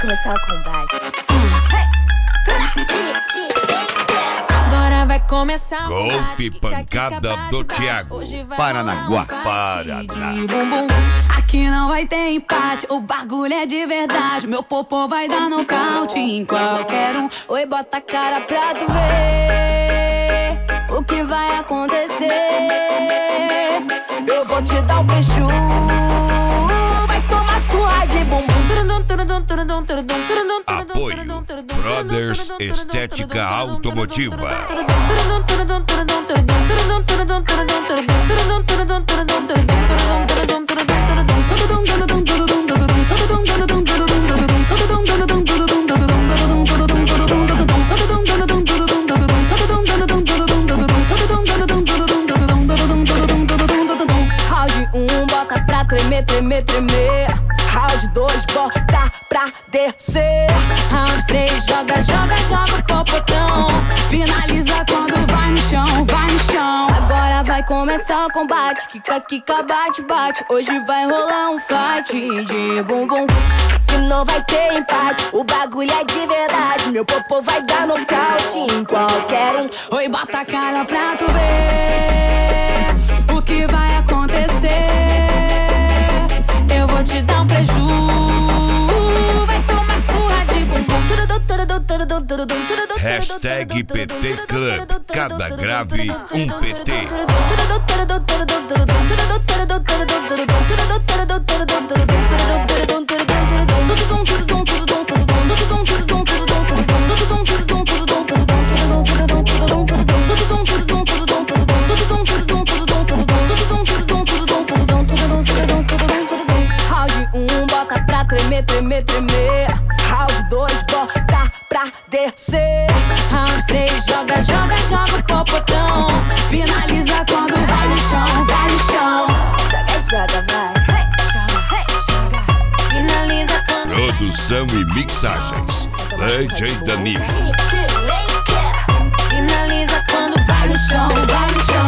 começar o combate. Agora vai começar o Golpe pancada do Thiago. Paranaguá. Paraná. Aqui não vai ter empate, o bagulho é de verdade. Meu popô vai dar nocaute em qualquer um. Oi, bota a cara pra tu ver o que vai acontecer. Eu vou te dar um beijo, vai tomar surra de bumbum. Apoio Brothers Estética Automotiva. Round 1, bota pra tremer, tremer, tremer. Round 2, bota pra descer. Round 3, joga, joga, joga o popotão. Finaliza quando vai no chão, vai no chão. Agora vai começar o combate. Kika, kika, bate, bate. Hoje vai rolar um fight de bumbum. Que não vai ter empate, o bagulho é de verdade. Meu popô vai dar nocaute em qualquer um. Oi, bota a cara pra tu ver o que vai acontecer. Eu vou te dar um preju, vai tomar surra de bumbum. Hashtag PT Club. Cada grave um PT. Round 1, bota pra tremer, tremer, tremer. Round 2, bota pra descer. Round 3, joga, joga, joga o popotão. Finaliza quando vai no chão, vai no chão. Joga, joga, vai. Finaliza quando Produção e mixagens DJ Danilo. finaliza quando vai no chão, vai no chão.